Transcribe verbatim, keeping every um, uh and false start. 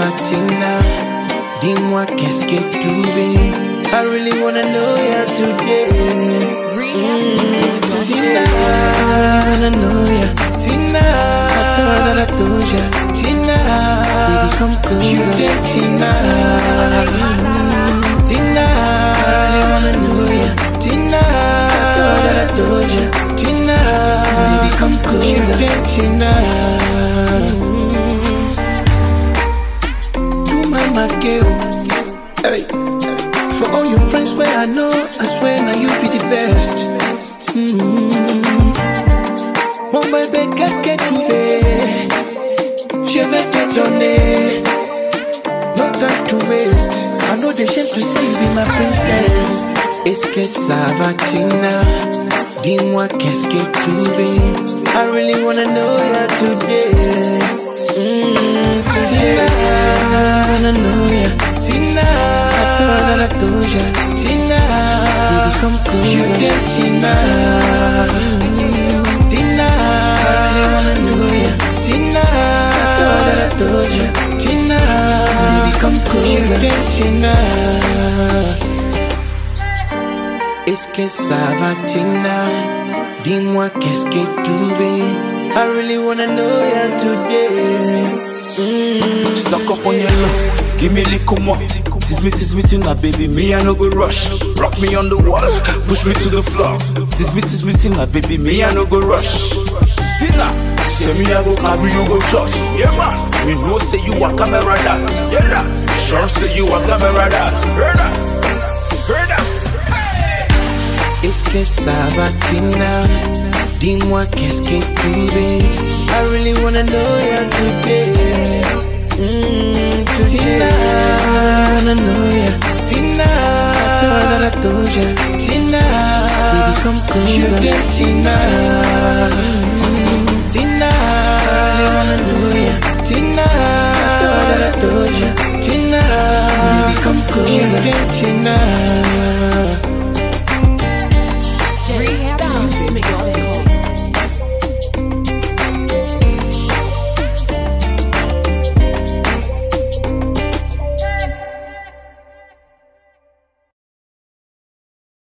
va Tina? Dis-moi qu'est-ce que tu veux? I really wanna know ya today. Mm, Tina, I wanna know ya. Tina, I thought I told ya. Tina, baby come closer. You did Tina. Tina, I really wanna know ya. Tina, I thought I told ya. Tina, baby come closer. You did Tina. To mama girl, hey. For all your friends where I know, I swear now you be the best. Mm-hmm. Mon bébé, qu'est-ce que tu veux? Je vais te donner. No time to waste. I know they shame to say you be my princess. Est-ce que ça va Tina? Dis-moi qu'est-ce que tu veux? I really wanna know ya today. Mm, Tina, I wanna know ya. Tina, I thought I told ya. Tina, baby come closer. You did Tina. Tina, I really wanna know ya. Tina, I thought I told ya. Tina, baby come closer. You did Tina. Est-ce que ça va Tina? Dis-moi qu'est-ce que tu veux? I really wanna know ya today. Mm, Stuck up on your love, give me a little more. Tease me, tease me, Tina, baby, me I no go rush. Rock me on the wall, push me to the floor. Tease me, tease me, Tina, baby, me I no go rush. Tina, say me I go carry you go church. Yeah man, we know say you a camera that. Yeah that, sure say you a camera that. Heard that, heard that. Est-ce que ça va Tina? Dis-moi qu'est-ce que tu veux? I really wanna know ya today. Mm, Tina, I wanna know ya. Tina, I thought I told ya. Tina, baby come closer. You did Tina. Tina, I really wanna know ya. Tina, I thought I told ya. Tina, baby come closer. You did Tina.